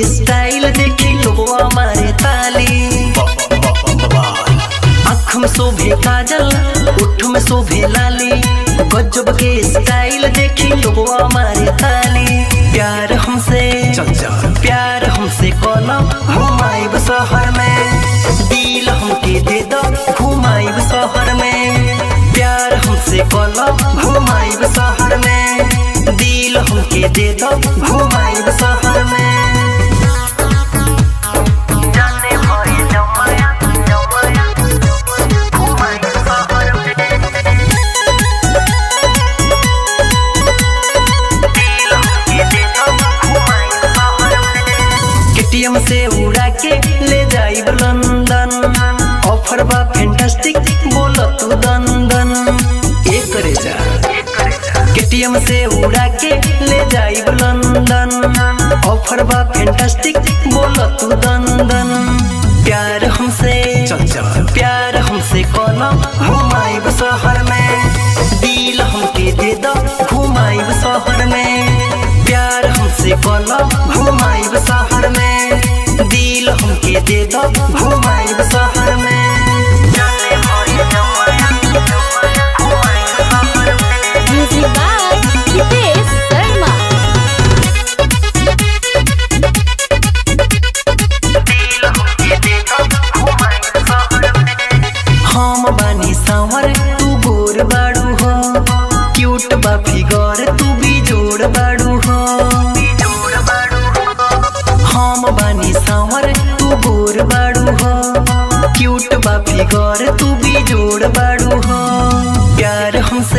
Style देखी लोगवा मारे ताली। आँख में शोभे काजल, उठ में शोभे लाली, गजब के स्टाइल देखी लोगवा मारे ताली। प्यार हमसे कौनो घुमाइब शहर में, दिल हमके दे दो घुमाइब शहर में। प्यार हमसे कौनो घुमाइब शहर में, दिल हमके दे दो घुमाइब शहर में। केटीएम से उड़ा के ले जाइब लंदन, ऑफर बा फैंटास्टिक बोलो तू दंदन। एक रे जा केटीएम से उड़ा के ले जाइब लंदन, ऑफर बा फैंटास्टिक बोलो तू दंदन। प्यार हमसे कौनो घुमाइब शहर में, दिल हमके दे दो घुमाइब शहर में। प्यार हमसे कौनो घुमाइब शहर में, दिल हमके दे दो घुमाइब शहर में। Music by Hitesh Sharma. हम बानी सांवर तू गोर बाड़ू हो, क्यूट बा फिगर तू भी जोड़ बाड़ू हो। हम बानी सांवर तू गोर बाड़ू हो, क्यूट बा फिगर तू भी जोड़ बाड़ू हो। प्यार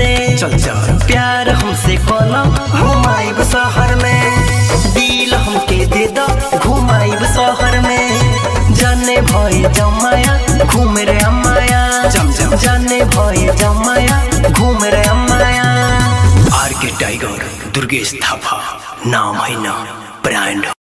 हमसे कौनो घुमाइब शहर में, दिल हमके दे दो घुमाइब शहर में। जाने भई जमाया घूम रे अम्माया, जाने भई जमाया घूम रे अम्माया। आर के टाइगर दुर्गेश थापा नाम है ना ब्रांड।